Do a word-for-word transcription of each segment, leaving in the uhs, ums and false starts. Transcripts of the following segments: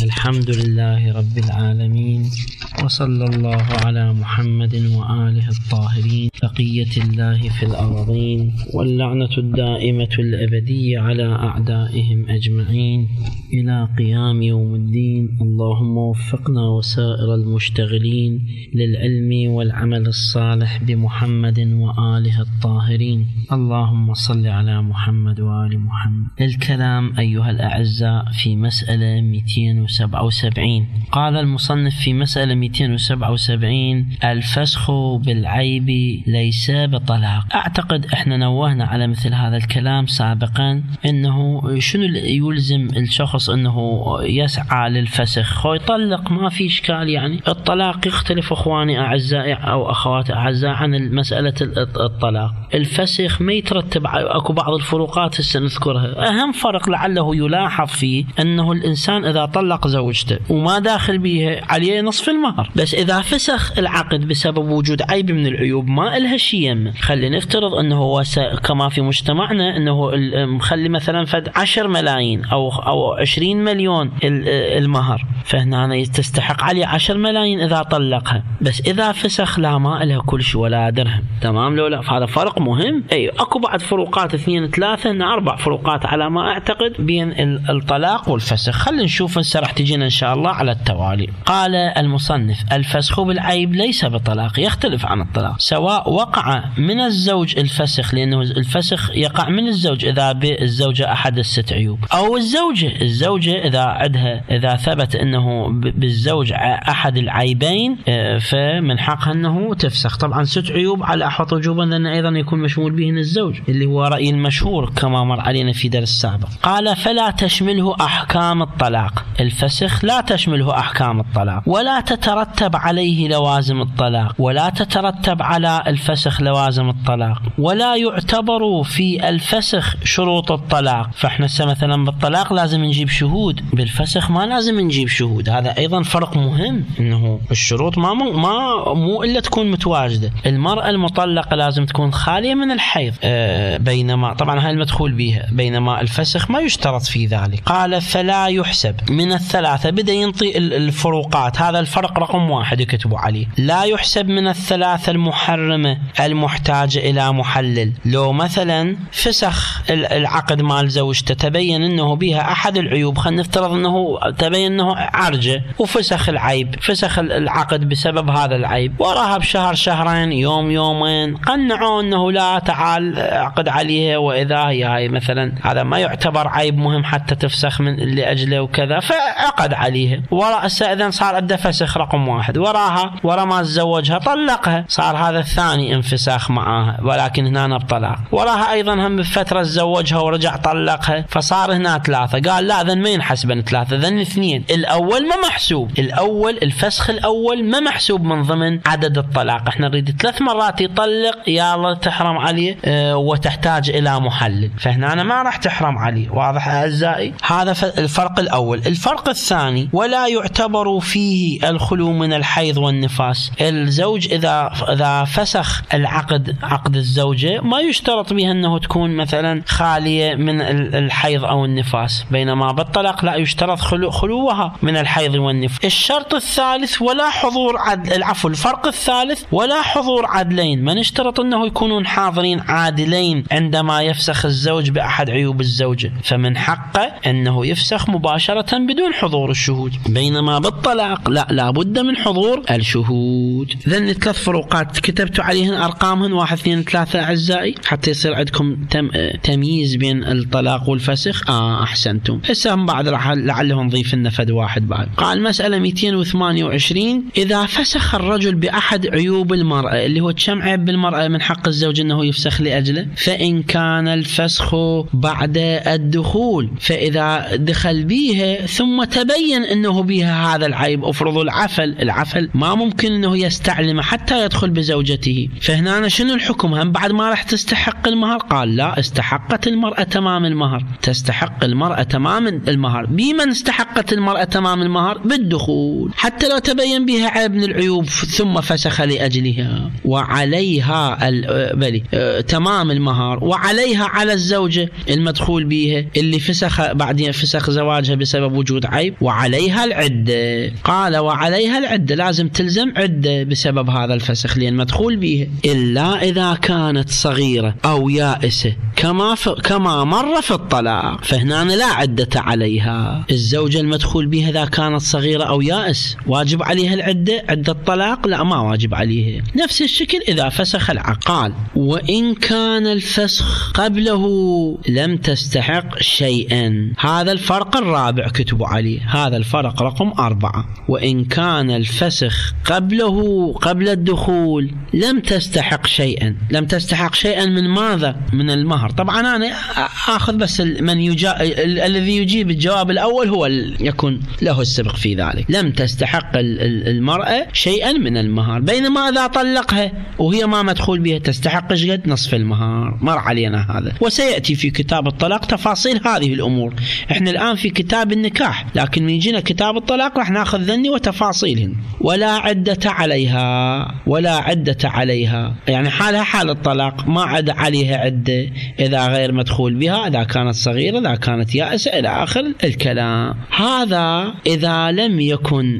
الحمد لله رب العالمين، وصلى الله على محمد وآله الطاهرين، بقية الله في الأرضين، واللعنة الدائمة الأبدية على أعدائهم أجمعين إلى قيام يوم الدين. اللهم وفقنا وسائر المشتغلين للعلم والعمل الصالح بمحمد وآله الطاهرين. اللهم صل على محمد وآل محمد. الكلام أيها الأعزاء في مسألة مئتين وسبعة وسبعين. قال المصنف في مسألة مئتين وسبعة وسبعين: الفسخ بالعيب ليس بطلاق. أعتقد إحنا نوهنا على مثل هذا الكلام سابقا، إنه شنو يلزم الشخص إنه يسعى للفسخ، هو يطلق ما في إشكال. يعني الطلاق يختلف أخواني أعزائي أو أخواتي أعزائي عن مسألة الطلاق. الفسخ ما يترتب، أكو بعض الفروقات هسه نذكرها. أهم فرق لعله يلاحظ فيه أنه الإنسان إذا طلق زوجته وما داخل بيها عليه نصف المهر، بس إذا فسخ العقد بسبب وجود عيب من العيوب ما إلها شيء يمه. خلي نفترض أنه هو كما في مجتمعنا أنه مخلي مثلا فد عشر ملايين أو أو عشرين مليون المهر، فهنا تستحق عليه عشر ملايين إذا طلقها، بس إذا فسخ لا ما إلها كل شيء ولا درهم. تمام لو لا؟ فهذا فرق مهم. أي أكو بعد فروقات اثنين ثلاثة أربع فروقات على ما أعتقد بين الطلاق والفسخ. خلينا نشوف هسه راح تجينا إن شاء الله على التوالي. قال المصنف: الفسخ بالعيب ليس بطلاق، يختلف عن الطلاق، سواء وقع من الزوج الفسخ، لأنه الفسخ يقع من الزوج إذا بالزوجة أحد الست عيوب، أو الزوجة الزوجة إذا عندها إذا ثبت أنه بالزوج أحد العيبين فمن حقها أنه تفسخ. طبعا ست عيوب على أحوط وجوبا، لأن أيضا يكون مشمول بهن الزوج، اللي هو رأي المشهور كما مر علينا في درس سابق. قال: فلا تشمله أحكام الطلاق. الفسخ لا تشمله أحكام الطلاق، ولا تترتب عليه لوازم الطلاق، ولا تترتب على الفسخ لوازم الطلاق، ولا يعتبر في الفسخ شروط الطلاق. فإحنا مثلا بالطلاق لازم نجيب شهود، بالفسخ ما لازم نجيب شهود. هذا أيضا فرق مهم، إنه الشروط ما مو ما مو إلا تكون متواجدة. المرأة المطلقة لازم تكون خالية من الحيض، أه بينما طبعا هاي المدخول بها، بينما الفسخ ما يشترط في ذلك. قال: فلا يحسب من الثلاثة. بدأ ينطي الفروقات، هذا الفرق رقم واحد يكتبوا عليه. لا يحسب من الثلاثة المحرمة المحتاجة إلى محلل. لو مثلا فسخ العقد مال زوجته تبين أنه بها أحد العيوب، خلينا نفترض أنه تبين أنه عرجة وفسخ العيب، فسخ العقد بسبب هذا العيب، وراها بشهر شهرين يوم يومين قنعوا أنه لا تعال عقد عليها، وإذا هي هاي مثلا هذا ما يعتبر عيب مهم حتى تفسخ من اللي أجله وكذا، فعقد عليها. وراء إذن صار أدى فسخ رقم واحد، وراها ورا ما تزوجها طلقها، صار هذا الثاني انفساخ معاها، ولكن هنا بطلاق. وراها أيضا هم بفترة تزوجها ورجع طلقها، فصار هنا ثلاثة. قال لا، ذن ما ينحسبن ثلاثة، ذن اثنين. الأول ما محسوب، الأول الفسخ الأول ما محسوب من ضمن عدد الطلاق. احنا نريد ثلاث مرات يطلق، يا الله تحرم عليه اه وتحتاج إلى محلل، فهنا أنا ما راح تحرم عليه. واضح أعزائي؟ هذا الفرق الأول. الفرق الثاني: ولا يعتبر فيه الخلو من الحيض والنفاس. الزوج إذا إذا فسخ العقد، عقد الزوجة، ما يشترط بها أنه تكون مثلا خالية من الحيض أو النفاس، بينما بالطلاق لا يشترط خلو خلوها من الحيض والنفاس. الشرط الثالث: ولا حضور عدل. العفو الفرق الثالث: ولا حضور عدلين. ما نشترط أنه يكونون حاضرين عادلين عندما يفسخ الزوج بأحد عيوب الزوجة، فمن حقه أنه يفسخ مباشرة بدون حضور الشهود، بينما بالطلاق لا لابد من حضور الشهود. ذن ثلاث فروقات كتبت عليهن أرقامهن واحد اثنين ثلاثة أعزائي، حتى يصير عندكم تم تمييز بين الطلاق والفسخ. آه أحسنتم. هسه بعد راح لعله نضيف لنا فد واحد بعد. قال مسألة مئتين وثمانية وعشرين: إذا فسخ الرجل بأحد عيوب المرأة، اللي هو كم عيب بالمرأة من حق الزوج أنه يفسخ لأجله، فإن كان الفسخ بعد الدخول، فإذا دخل بيها ثم تبين أنه بيها هذا العيب، أفرض العفة العفل، العفل ما ممكن أنه يستعلم حتى يدخل بزوجته. فهنا شنو الحكم؟ هم بعد ما راح تستحق المهر؟ قال لا، استحقت المرأة تمام المهر، تستحق المرأة تمام المهر. بمن استحقت المرأة تمام المهر؟ بالدخول، حتى لو تبين بها عيب من العيوب ثم فسخ لأجلها. وعليها بلي تمام المهر، وعليها على الزوجة المدخول بها اللي فسخ بعدين فسخ زواجها بسبب وجود عيب، وعليها العدة. قال وعليها العدة، لازم تلزم عدة بسبب هذا الفسخ لأن مدخول بها، إلا إذا كانت صغيرة أو يائسة كما كما مر في الطلاق، فهنا لا عدة عليها. الزوجة المدخول بها إذا كانت صغيرة أو يائس واجب عليها العدة، عدة الطلاق لا ما واجب عليها. نفس الشكل إذا فسخ العقد. قال وإن كان الفسخ قبله لم تستحق شيئا. هذا الفرق الرابع كتبوا عليه، هذا الفرق رقم أربعة. وإن كان الفسخ قبله قبل الدخول لم تستحق شيئا. لم تستحق شيئا من ماذا؟ من المهر. طبعا أنا أخذ بس من يجا... الذي يجيب الجواب الأول هو يكون له السبق في ذلك. لم تستحق المرأة شيئا من المهر، بينما إذا طلقها وهي ما مدخول بها تستحق قد نصف المهر. مر علينا هذا، وسيأتي في كتاب الطلاق تفاصيل هذه الأمور. احنا الآن في كتاب النكاح، لكن من يجينا كتاب الطلاق راح ناخذ ذني وتفاصيلهن. ولا عدة عليها، ولا عدة عليها يعني حالها حال الطلاق، ما عد عليها عدة إذا غير مدخول بها، إذا كانت صغيرة، إذا كانت يائسة، إلى آخر الكلام. هذا إذا لم يكن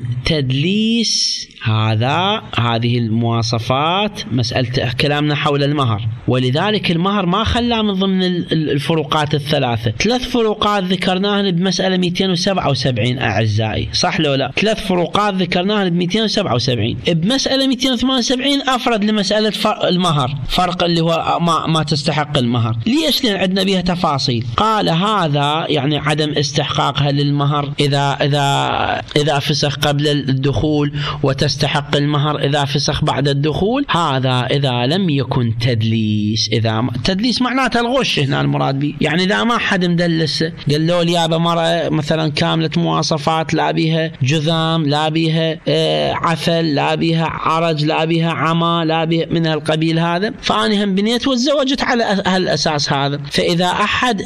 تدليس. هذا هذه المواصفات مسألة كلامنا حول المهر. ولذلك المهر ما خلى من ضمن الفروقات الثلاثة. ثلاث فروقات ذكرناها بمسألة مئتين وسبعة وسبعين أعزائي، صح لو لا؟ ثلاث فروقات ذكرناها ب مئتين وسبعة وسبعين. بمسألة مئتين وثمانية وسبعين أفرد لمسألة المهر، فرق اللي هو ما, ما تستحق المهر. ليش؟ لأن عندنا بها تفاصيل. قال هذا يعني عدم استحقاقها للمهر إذا إذا إذا فسخ قبل الدخول، وتستحق المهر إذا فسخ بعد الدخول. هذا إذا لم يكن تدليس. إذا تدليس معناته الغش هنا المراد به، يعني إذا ما حد مدلس قال له يا مرأة مثلا كاملة مواصفات، لا بها جذام، لا بها آه عفل، لا بها عرج، لا بها عمى، لا بها من القبيل هذا، فأنا هم بنيت وتزوجت على هالأساس هذا. فإذا أحد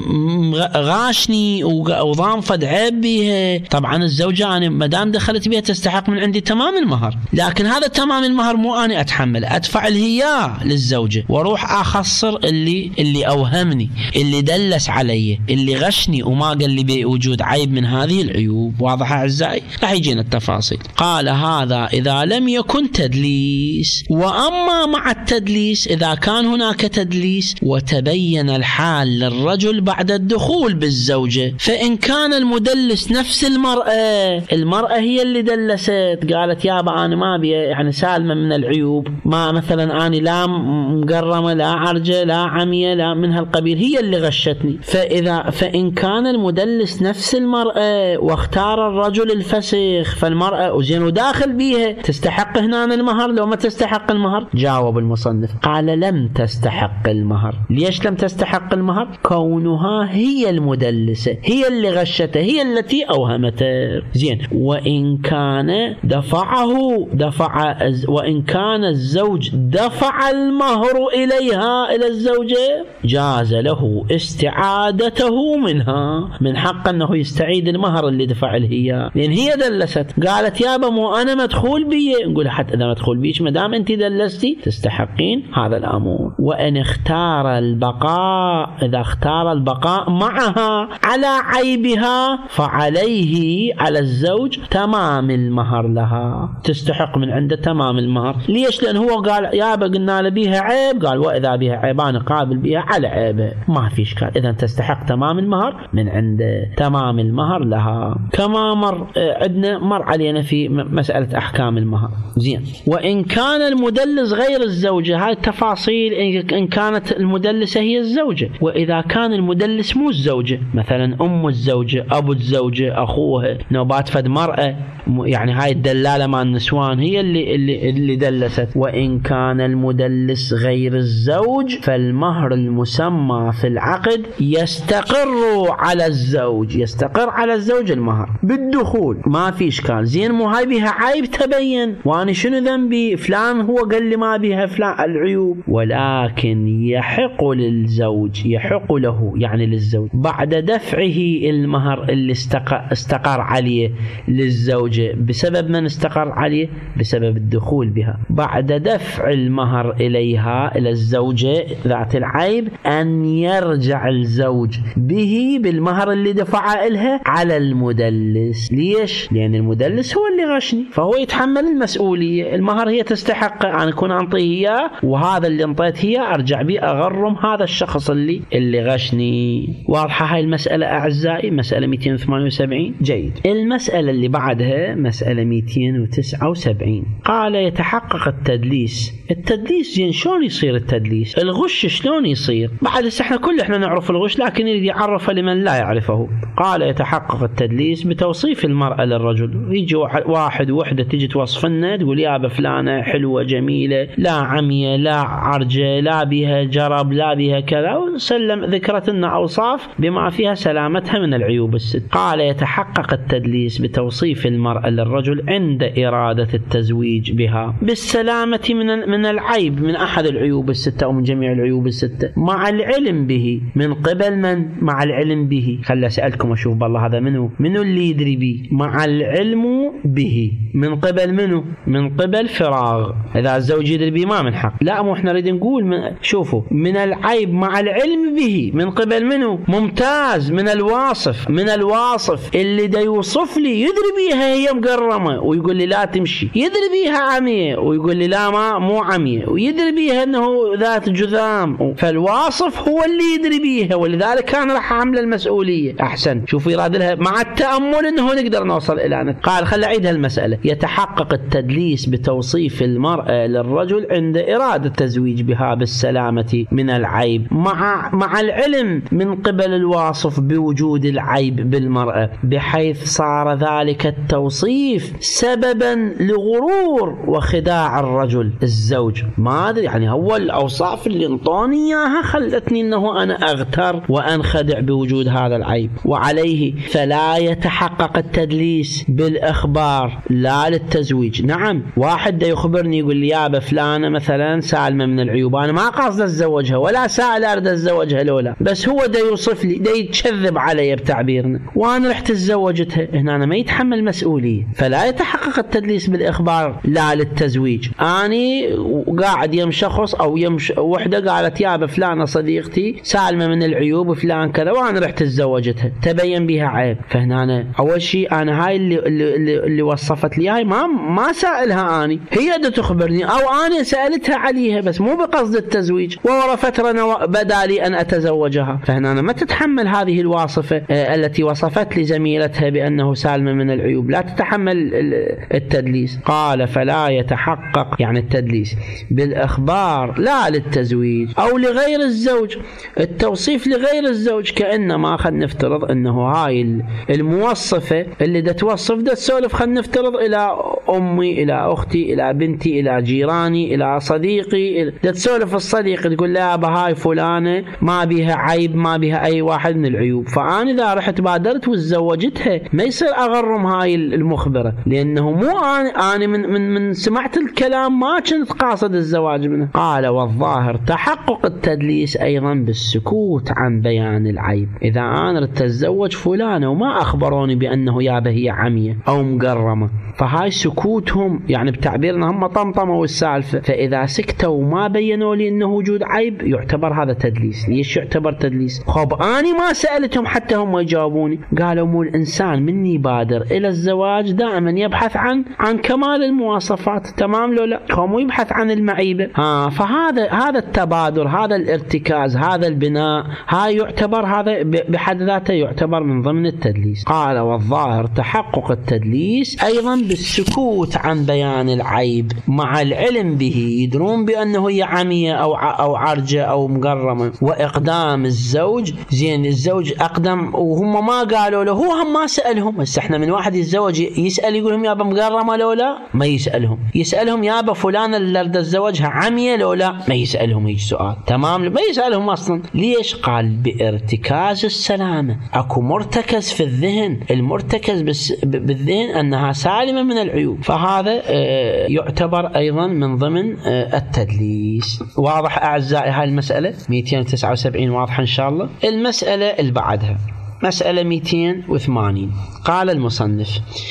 غاشني وضام فد عيب بها، طبعا الزوجة أنا مدام دخلت بها تستحق من عندي تمام المهر. لكن هذا تمام المهر مو أنا أتحمل، أدفع الهياء للزوجة وأروح أخسر اللي اللي أوهمني، اللي دلس علي، اللي غشني وما قال لي بوجود عيب من هذه العيوب. واضح أعزائي؟ راح يجينا التفاصيل. قال هذا إذا لم يكن تدليس. وأما مع التدليس، إذا كان هناك تدليس وتبين الحال للرجل بعد الدخول بالزوجة، فإن كان المدلس نفس المرأة، المرأة هي اللي دلست، قالت يابا أنا ما بي يعني سالمة من العيوب، ما مثلا أنا لا مقرمة، لا عرجة، لا عمية، لا من هالقبيل، هي اللي غشتني. فإذا فإن كان المدلس نفس المرأة واختار الرجل الفسخ، فالمرأة وزين وداخل بيها تستحق هنا المهر لو ما تستحق المهر؟ جاوب المصنف قال لم تستحق المهر. ليش لم تستحق المهر؟ كونها هي المدلسة، هي اللي غشته، هي التي أوهمته. زين. وإن كان دفعه دفع وإن كان الزوج دفع المهر إليها إلى الزوجة، جاز له استعادته منها، من حق أنه يستعيد المهر اللي دفع هي، لأن هي دلست. قالت يابا مو أنا مدخول بي، نقول حتى إذا مدخول بيش مدام أنت دلستي تستحقين هذا الأمور. وإن اختار البقاء، إذا اختار البقاء معها على عيبها، فعليه على الزوج تمام المهر لها، تستحق من عنده تمام المهر. ليش؟ لأن هو قال يابا قلنا له بيها عيب، قال وإذا بيها عيبان قابل بيها على عيبه، ما في إشكال، إذا تستحق تمام المهر من عنده، تمام المهر لها. كما مر عندنا مر علينا في مسألة أحكام المهر. زين. وإن كان المدلس غير الزوج الزوجة، هاي التفاصيل إن كانت المدلسة هي الزوجة. وإذا كان المدلس مو الزوجة، مثلا أم الزوجة، أبو الزوجة، أخوها، نوبات فد مرأة، يعني هاي الدلالة مع النسوان هي اللي, اللي, اللي دلست. وإن كان المدلس غير الزوج فالمهر المسمى في العقد يستقر على الزوج، يستقر على الزوج المهر بالدخول، ما في إشكال. زين مو هاي بها عيب تبين، وأنا شنو ذنبي؟ فلان هو قال لي ما بها فلان العيوب. ولكن يحق للزوج، يحق له يعني للزوج، بعد دفعه المهر اللي استقر عليه للزوجة. بسبب من استقر عليه؟ بسبب الدخول بها. بعد دفع المهر إليها إلى الزوجة ذات العيب أن يرجع الزوج به بالمهر اللي دفعه إلها على المدلس. ليش؟ لأن المدلس هو اللي غشني، فهو يتحمل المسؤولية. المهر هي تستحق أن أكون أنطيه إياه، وهذا اللي انطيت هي أرجع بيه أغرم هذا الشخص اللي اللي غشني. واضحة هاي المسألة أعزائي؟ مسألة مئتين وثمانية وسبعين. جيد. المسألة اللي بعدها مسألة مئتين وتسعة وسبعين. قال يتحقق التدليس. التدليس زين شلون يصير التدليس؟ الغش شلون يصير؟ بعد احنا كل احنا نعرف الغش، لكن يريد يعرفه لمن لا يعرفه. قال يتحقق التدليس بتوصيف المرأة للرجل. يجي واحد ووحدة تيجي توصف لنا، تقول يا فلانة حلوة جميلة، لا عمية لا عرجة، لا بها جرب، لا بها كذا، وسلم ذكرت لنا أوصاف بما فيها سلامتها من العيوب الست. قال يتحقق التدليس بتوصيف المرأة للرجل عند إرادة التزويج بها بالسلامة من من العيب، من أحد العيوب الستة أو من جميع العيوب الستة، مع العلم به. من قبل من؟ مع العلم به. خلي أسألكم أشوف بالله هذا منو منو اللي يدري به؟ مع العلم به. من قبل منو؟ من قبل فراغ. إذا الزوج يدري به ما من حق. لا، مو احنا نريد نقول من شوفوا من العيب مع العلم به. من قبل منو؟ ممتاز. من الواصف، من الواصف اللي دا يوصف لي يدري بيها هي مقرمة ويقول لي لا تمشي، يدري بيها عمية ويقول لي لا ما مو عمية، ويدري بيها انه ذات جذام. فالواصف هو اللي يدري بيها، ولذلك كان راح عامل المسؤولية. احسن. شوفوا يراد لها مع التأمل انه نقدر نوصل الى نت. قال خل اعيد هالمسألة. يتحقق التدليس بتوصيف المرأة للرجل عند إرادة التزويج بها بالسلامة من العيب، مع مع العلم من قبل الواصف بوجود العيب بالمرأة، بحيث صار ذلك التوصيف سببا لغرور وخداع الرجل الزوج. ما أدري يعني هو الأوصاف اللي انطوني إياها خلتني أنه أنا أغتر وأنخدع بوجود هذا العيب. وعليه فلا يتحقق التدليس بالإخبار لا للتزويج. نعم، واحد دا يخبرني يقول لي يا فلانة مثلا سالمة من العيوب، أنا ما قاصد أتزوجها ولا سائل أريد أتزوجها لولا، بس هو دا يوصف لي، دا يتشذب علي بتعبيرنا، وأنا رحت تزوجتها. هنا أنا ما يتحمل مسؤولية. فلا يتحقق التدليس بالإخبار لا للتزويج. أني قاعد يم شخص أو يم وحدة قالت يا فلانة صديقتي سالمة من العيوب وفلان كذا، وأنا رحت تزوجتها، تبين بها عيب. فهنا أنا أول شيء أنا هاي اللي اللي, اللي وصفت لي هاي ما ما سائلها أني، هي دا تخبرني أو أنا سألتها عليها بس مو بقصد التزويج، وورا فترة بدا لي أن أتزوجها. فهنا أنا ما تتحمل هذه الواصفة التي وصفت لي زميلتها بأنه سالمة من العيوب، لا تتحمل التدليس. قال فلا يتحقق يعني التدليس بالإخبار لا للتزويج أو لغير الزوج. التوصيف لغير الزوج كأنما خلنا نفترض أنه هاي الموصفة اللي دا توصف دا تسولف، خلنا نفترض إلى أمي، إلى أختي، إلى بنتي، إلى جيراني، إلى صديقي، دا تسولف الصديق تقول لا بهاي فلانة ما بيها عيب، ما بيها أي واحد من العيوب. فأنا إذا رحت بادرت وتزوجتها ما يصير أغرم هاي المخبرة، لأنه مو أنا أنا من من من سمعت الكلام ما كنت قاصد الزواج منه. قال والظاهر تحقق التدليس أيضا بالسكوت عن بيان العيب. إذا أنا رحت أتزوج فلانة وما أخبروني بأنه يابه هي عمية أو مقرمة، فهاي سكوتهم يعني بتعبيرنا هم طمطموا السالفة. فإذا سكتوا وما بينوا لي أنه وجود عيب يعتبر هذا تدليس. ليش يعتبر تدليس؟ خب أنا ما سألتهم حتى هم يجاوبوني. قالوا مو الإنسان من يبادر إلى الزواج دائما يبحث عن عن كمال المواصفات، تمام لو لا؟ هم يبحث عن المعيبة. ها فهذا هذا التبادر، هذا الارتكاز، هذا البناء، هاي يعتبر هذا بحد ذاته يعتبر من ضمن التدليس. قال والظاهر تحقق التدليس أيضا بالسكوت السكوت عن بيان العيب مع العلم به، يدرون بأنه هي عمية أو أو عرجة أو مقرمة، وإقدام الزوج، زين الزوج أقدم وهم ما قالوا له، هو هم ما سألهم. بس احنا من واحد يتزوج يسأل يقولهم يابا مقرمة لو لا؟ ما يسألهم. يسألهم يابا فلان اللي رد تزوجها عمية لو لا؟ ما يسألهم هيك سؤال. تمام، ما يسألهم أصلا. ليش؟ قال بارتكاز السلامة. أكو مرتكز في الذهن، المرتكز بالذهن أنها سالمة من العيوب، فهذا اه يعتبر أيضا من ضمن اه التدليس. واضح أعزائي هاي المسألة مئتين وتسعة وسبعين؟ واضحة إن شاء الله. المسألة اللي بعدها مسألة مئتين وثمانين. قال المصنف: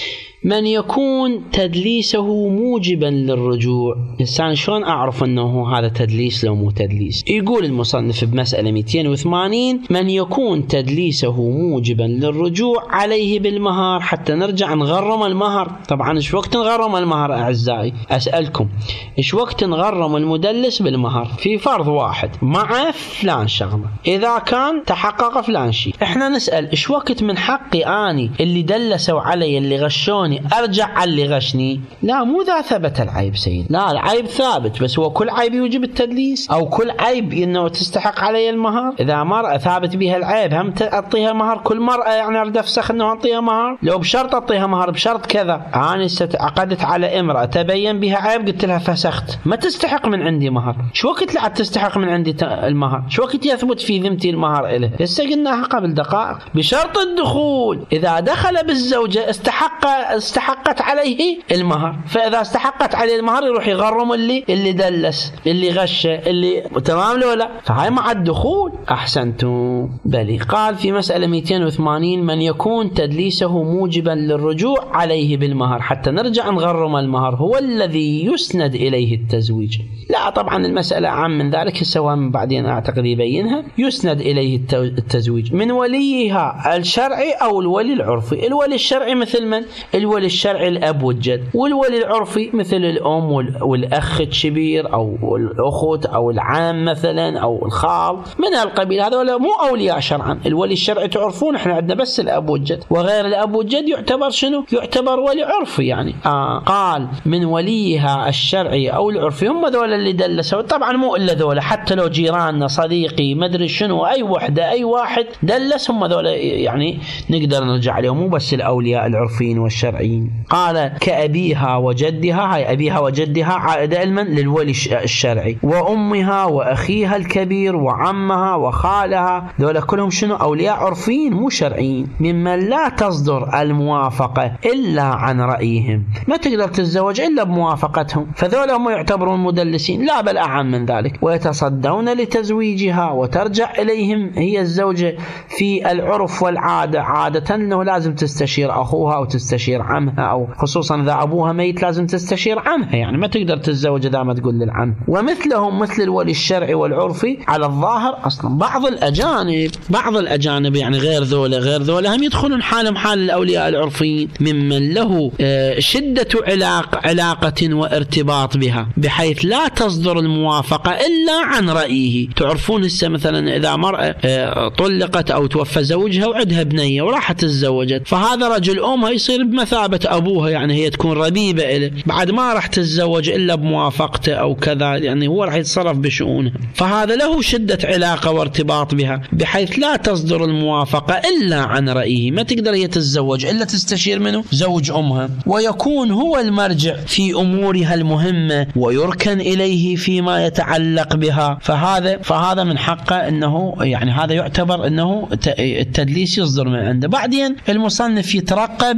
من يكون تدليسه موجبا للرجوع. الإنسان شلون أعرف أنه هذا تدليس لو مو تدليس؟ يقول المصنف بمسألة مئتين وثمانين: من يكون تدليسه موجبا للرجوع عليه بالمهر، حتى نرجع نغرم المهر. طبعا إيش وقت نغرم المهر أعزائي؟ أسألكم إيش وقت نغرم المدلس بالمهر؟ في فرض واحد مع فلان شغلة، إذا كان تحقق فلان شيء، إحنا نسأل إيش وقت من حقي أني اللي دلسوا علي اللي غشوني أرجع على اللي غشني؟ لا، مو ذا ثبت العيب سيد، لا العيب ثابت، بس هو كل عيب يوجب التدليس أو كل عيب إنه تستحق علي المهر؟ إذا مرأة ثابت بها العيب هم تعطيها مهر كل مرأة؟ يعني أريد أفسخ إنه أعطيها مهر؟ لو بشرط أعطيها مهر بشرط كذا، أنا عقدت على امرأة تبين بها عيب قلت لها فسخت، ما تستحق من عندي مهر. شو وقت لا تستحق من عندي المهر؟ شو وقت يثبت في ذمتي المهر إله؟ لسه قلناها قبل دقائق. بشرط الدخول، إذا دخل بالزوجة استحق استحقت عليه المهر، فإذا استحقت عليه المهر يروح يغرم اللي اللي دلس اللي غش اللي تمام له لا، فهاي مع الدخول. أحسنتم بلي. قال في مسألة مئتين وثمانين: من يكون تدليسه موجبا للرجوع عليه بالمهر، حتى نرجع نغرم المهر، هو الذي يسند إليه التزويج. لا طبعا المسألة عام من ذلك، سواء من بعدين أعتقد يبينها. يسند إليه التزويج من وليها الشرعي أو الولي العرفي. الولي الشرعي مثل من؟ الولي الشرعي الأب والجد، والولي العرفي مثل الأم والأخ الكبير أو الأخت أو العام مثلا أو الخال من القبيل. هذا مو أولياء شرعا. الولي الشرعي تعرفون احنا عندنا بس الأب والجد، وغير الأب والجد يعتبر شنو؟ يعتبر ولي عرفي يعني. آه قال من وليها الشرعي أو العرفي، هم ذولا اللي دلسوا. طبعا مو إلا ذولا، حتى لو جيراننا صديقي مدري شنو أي وحدة أي واحد دلس، هم ذولا يعني نقدر نرجع عليهم، مو بس الأولياء العرفيين والشرعيين. قال كأبيها وجدها، هاي أبيها وجدها عائدة علما للولي الشرعي، وأمها وأخيها الكبير وعمها وخالها، ذولا كلهم شنو؟ أولياء عرفيين مو شرعيين، ممن لا تصدر الموافقة إلا عن رأيهم، ما تقدر تتزوج إلا بموافقتهم، فذولا هم يعتبرون مدلسين. لا بل أعم من ذلك، ويتصدون لتزويجها وترجع إليهم هي الزوجة في العرف والعادة. عادة أنه لازم تستشير أخوها أو تستشير عمها، أو خصوصا إذا أبوها ميت لازم تستشير عمها، يعني ما تقدر تتزوج إذا ما تقول للعم. ومثلهم مثل الولي الشرعي والعرفي على الظاهر. أصلا بعض الأجانب بعض الأجانب يعني غير ذولا غير ذولا هم يدخلون حالهم حال الأولياء العرفيين، ممن له شدة علاق علاقة وارتباط بها بحيث لا تصدر الموافقة إلا عن رأيه. تعرفون هسه مثلا إذا مرأة طلقت أو توفى زوجها وعندها بنية وراحت تتزوجت، فهذا رجل أمها يصير بمثابة أبوها، يعني هي تكون ربيبة إله، بعد ما راح تتزوج إلا بموافقته أو كذا، يعني هو راح يتصرف بشؤونها، فهذا له شدة علاقة وارتباط بها بحيث لا تصدر الموافقة إلا عن رأيه، ما تقدر هي تتزوج إلا تستشير منه زوج أمها، ويكون هو المرجع في أمورها المهمة ويركن إليه فيما يتعلق بها. فهذا فهذا من حقه أنه يعني هذا يعتبر أنه التدليس يصدر من عنده. بعدين المصنف يترقب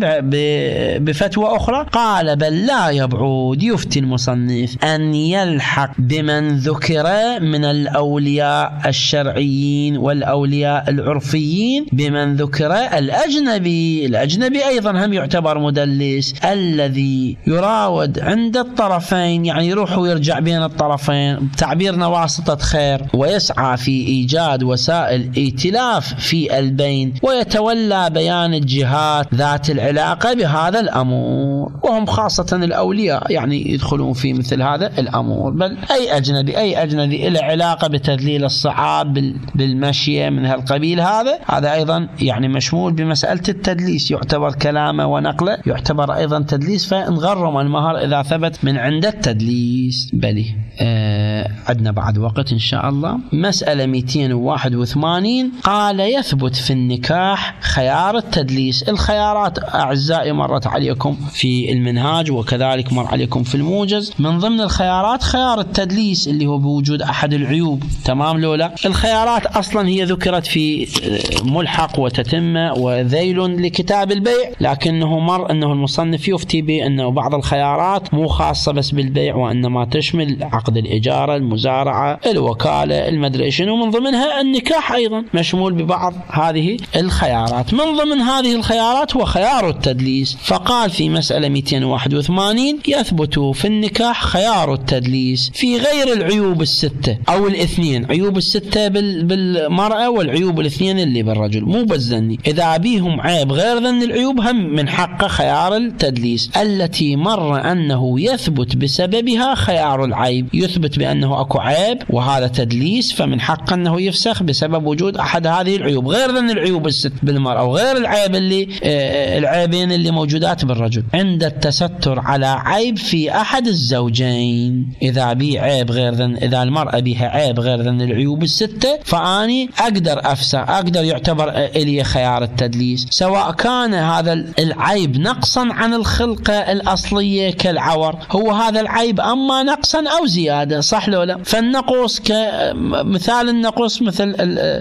بفتوى أخرى، قال بل لا يبعد يفتي المصنف أن يلحق بمن ذكر من الأولياء الشرعيين والأولياء العرفيين بمن ذكر الأجنبي. الأجنبي أيضا هم يعتبر مدلس، الذي يراود عند الطرفين، يعني يروح ويرجع بين الطرفين، بتعبيرنا واسطة خير، ويسعى في إيجاد وسائل ائتلاف في البين، ويتولى بيان الجهات ذات العلاقة بها هذا الأمور، وهم خاصة الأولياء يعني يدخلون في مثل هذا الأمور. بل أي أجنبي أي أجنبي له علاقة بتدليل الصعاب بالمشية من هالقبيل، هذا هذا أيضا يعني مشمول بمسألة التدليس، يعتبر كلامه ونقله يعتبر أيضا تدليس، فنغرم المهر إذا ثبت من عند التدليس. بلي آه عندنا بعد وقت إن شاء الله. مسألة مئتين وواحد وثمانين قال يثبت في النكاح خيار التدليس. الخيارات أعزائي مرت عليكم في المنهاج وكذلك مر عليكم في الموجز. من ضمن الخيارات خيار التدليس اللي هو بوجود أحد العيوب، تمام لولا. الخيارات أصلا هي ذكرت في ملحق وتتمة وذيل لكتاب البيع، لكنه مر أنه المصنف يفتي بأنه بعض الخيارات مو خاصة بس بالبيع، وإنما تشمل عقد الإجارة، المزارعة، الوكالة، المدري شنو، من ضمنها النكاح أيضا مشمول ببعض هذه الخيارات. من ضمن هذه الخيارات هو خيار التدليس. فقال في مسألة مئتين وواحد وثمانين يثبت في النكاح خيار التدليس في غير العيوب الستة أو الاثنين، عيوب الستة بالمرأة والعيوب الاثنين اللي بالرجل، مو بالذني. إذا بيهم عيب غير ذن العيوب هم من حق خيار التدليس، التي مر أنه يثبت بسببها خيار العيب. يثبت بأنه أكو عيب وهذا تدليس، فمن حق أنه يفسخ بسبب وجود أحد هذه العيوب غير ذن العيوب الست بالمرأة وغير العيب اللي آه العيبين اللي موجودات بالرجل. عند التستر على عيب في أحد الزوجين، إذا بي عيب غير ذن، إذا المرأة بيها عيب غير ذن العيوب الستة، فأني أقدر أفسخ، أقدر يعتبر إلي خيار التدليس، سواء كان هذا العيب نقصا عن الخلقة الأصلية كالعور، هو هذا العيب أما نقصا أو زيادة، صح لو لا؟ فالنقص كمثال النقص مثل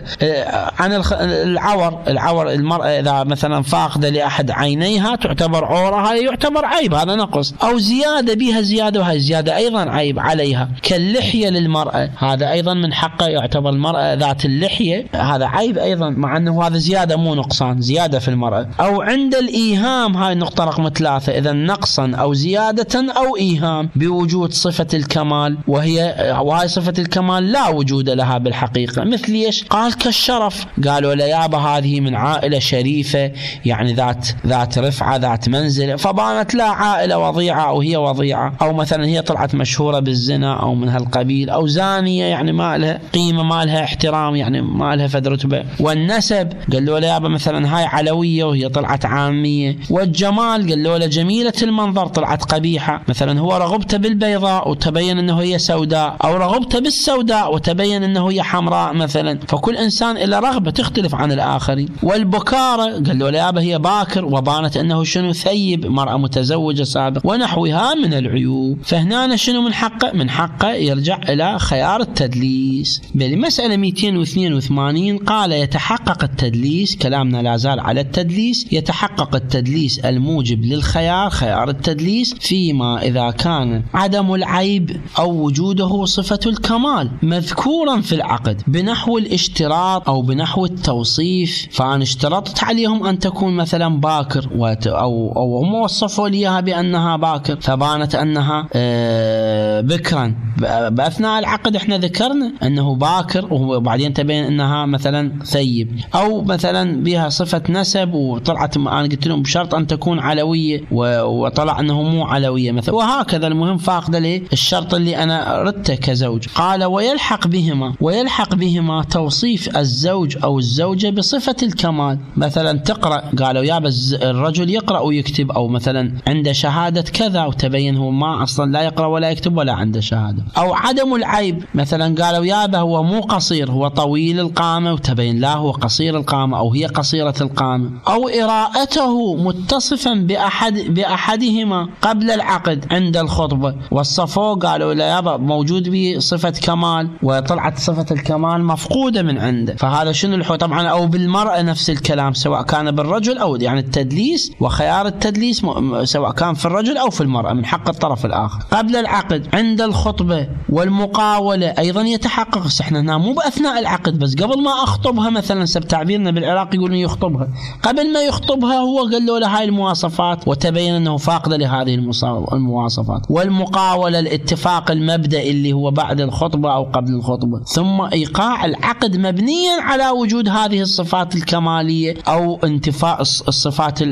عن العور، العور المرأة إذا مثلا فاقدة لأحد عينيها تعتبر عورة، هذا يعتبر عيب، هذا نقص. أو زيادة بها زيادة وهي زيادة أيضا عيب عليها، كاللحية للمرأة، هذا أيضا من حقه يعتبر المرأة ذات اللحية هذا عيب أيضا، مع أنه هذا زيادة مو نقصان، زيادة في المرأة. أو عند الإيهام، هاي النقطة رقم ثلاثة، إذا نقصا أو زيادة أو إيهام بوجود صفة الكمال، وهي وهي صفة الكمال لا وجود لها بالحقيقة. مثل إيش؟ قال كالشرف، قالوا ليابا هذه من عائلة شريفة يعني ذات ذات رفعة ذات منزل، فبانت لا عائلة وضيعة أو هي وضيعة، أو مثلا هي طلعت مشهورة بالزنا أو من هالقبيل، أو زانية يعني ما لها قيمة ما لها احترام يعني ما لها فد رتبة. والنسب قالوا ليابا مثلا هاي علوية وهي طلعت عامية. والجمال قالوا له جميلة المنظر طلعت قبيحة، مثلا هو رغبته بالبيضاء وتبين أنه هي سوداء، أو رغبته بالسوداء وتبين أنه هي حمراء مثلا، فكل إنسان إلا رغبة تختلف عن الآخرين. والبكارة قالوا ليابا هي باكر وبانت أنه شنو ثيب، مرأة متزوجة سابق، ونحوها من العيوب. فهنا شنو من حقه؟ من حقه يرجع إلى خيار التدليس. بالمسألة مئتين واثنين وثمانين قال يتحقق التدليس، كلامنا لا زال على التدليس، يتحقق التدليس الموجب للخيار خيار التدليس فيما إذا كان عدم العيب أو وجوده صفة الكمال مذكورا في العقد بنحو الاشتراط أو بنحو التوصيف. فأنا اشترطت عليهم أن تكون مثلا باكر أو أو هم وصفوا ليها بأنها باكر فبانت أنها بكرا، بأثناء العقد احنا ذكرنا أنه باكر وبعدين تبين أنها مثلا ثيب، أو مثلا بها صفة نسب وطلعت أنا قلت لهم بشرط أن تكون علوية وطلع أنه مو علوية مثلا، وهكذا. المهم فاقد لي الشرط اللي أنا ردته كزوج. قال ويلحق بهما ويلحق بهما توصيف الزوج أو الزوجة بصفة الكمال، مثلا تقرأ قالوا يا بس الرجل يقرأ ويكتب، أو مثلا عنده شهادة كذا وتبين هو ما أصلا لا يقرأ ولا يكتب ولا عنده شهادة. أو عدم العيب، مثلا قالوا يا هو مو قصير هو طويل القامة وتبين لا هو قصير القامة أو هي قصيرة القامة. أو إراءته متصفا بأحد بأحدهما قبل العقد عند الخطبة والصفو، قالوا لا يابا موجود به صفة كمال وطلعت صفة الكمال مفقودة من عنده، فهذا شنو الحو طبعا. أو بالمرأة نفس الكلام سواء كان بالرجل أو يعني التدليس وخيار التدليس سواء كان في الرجل أو في المرأة من حق الطرف الآخر قبل العقد عند الخطبة. والمقاولة أيضا يتحقق، احنا هنا مو بأثناء العقد بس قبل ما أخطبها مثلا، سب تعبيرنا بالعراق يقولون يخطبها، قبل ما يخطبها هو قال له هاي المواصفات وتبين أنه فاقد لهذه المواصفات. والمقاولة الاتفاق المبدئي اللي هو بعد الخطبة أو قبل الخطبة، ثم إيقاع العقد مبنيا على وجود هذه الصفات الكمالية أو انتفاء الصفات العيبية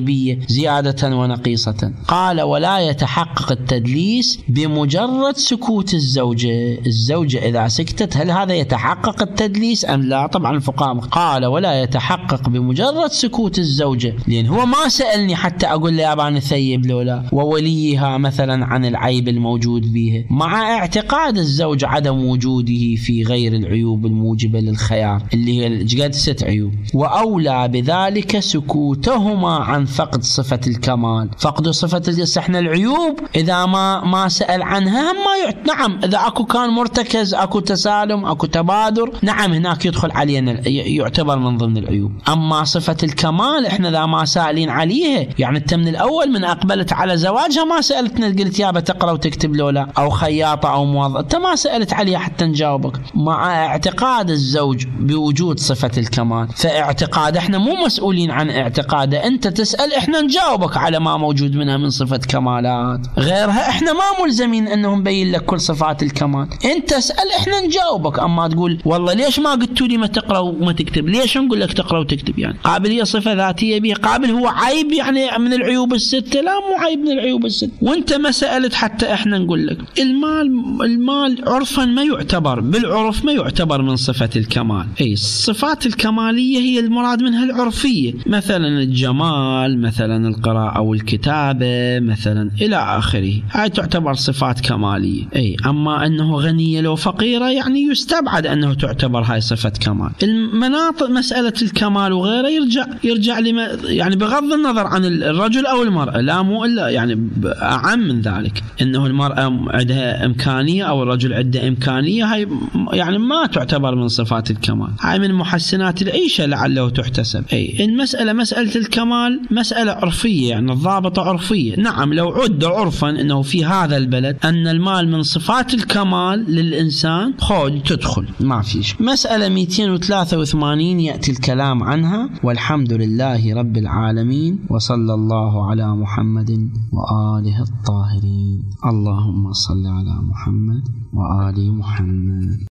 غيبية زيادة ونقيصة. قال ولا يتحقق التدليس بمجرد سكوت الزوجة. الزوجة إذا سكتت هل هذا يتحقق التدليس أم لا؟ طبعا الفقهاء قال ولا يتحقق بمجرد سكوت الزوجة، لأن هو ما سألني حتى أقول له يا بان ثيب لولا ووليها مثلا عن العيب الموجود بها، مع اعتقاد الزوج عدم وجوده في غير العيوب الموجبة للخيار اللي هي قد ست عيوب. وأولى بذلك سكوتهما عن فقد صفة الكمال. فقد صفة احنا العيوب إذا ما ما سأل عنها هم ما يعت... نعم إذا أكو كان مرتكز أكو تسالم أكو تبادر نعم هناك يدخل علينا يعتبر من ضمن العيوب. أما صفة الكمال إحنا إذا ما سائلين عليها، يعني أنت من الأول من أقبلت على زواجها ما سألتنا قلت يابا تقرأ وتكتب لولا أو خياطة أو موظف، أنت ما سألت عليها حتى نجاوبك، مع اعتقاد الزوج بوجود صفة الكمال. فاعتقاد إحنا مو مسؤولين عن اعتقاده، أنت تسأل إحنا نجاوبك على ما موجود منها من صفة كمالات. غيرها إحنا ما ملزمين أنهم بين لك كل صفات الكمال، أنت اسأل إحنا نجاوبك. أما تقول والله ليش ما قلتوا لي ما تقرأ وما تكتب، ليش نقول لك تقرأ وتكتب؟ يعني قابل هي صفة ذاتية به، قابل هو عيب يعني من العيوب الستة؟ لا مو عيب من العيوب الستة، وانت ما سألت حتى احنا نقول لك. المال المال عرفا ما يعتبر، بالعرف ما يعتبر من صفة الكمال. اي الصفات الكمالية هي المراد منها العرفية، مثلا الجمال، مثلا القراءة والكتابة، مثلا إلى آخره، هاي تعتبر صفات كمالية. اي اما انه غنية لو فقيرة يعني يستبعد انه تعتبر هاي صفة كمال. المناطق مسألة الكمال وغيره يرجع يرجع لما يعني بغض النظر عن الرجل او المرأة، لا مو الا يعني اعم من ذلك، انه المرأة عندها امكانية او الرجل عنده امكانية، هاي يعني ما تعتبر من صفات الكمال، هاي من محسنات العيشة لعله تحتسب. اي المسألة مسألة الكمال مسألة عرفية، يعني الضابطة عرفية. نعم لو عد عرفا انه في هذا البلد ان المال من صفات الكمال للإنسان خود تدخل ما فيش. مسألة مئتين وثلاثة وثمانين يأتي الكلام عنها. والحمد لله رب العالمين، وصلى الله على محمد وآله الطاهرين. اللهم صل على محمد وآل محمد.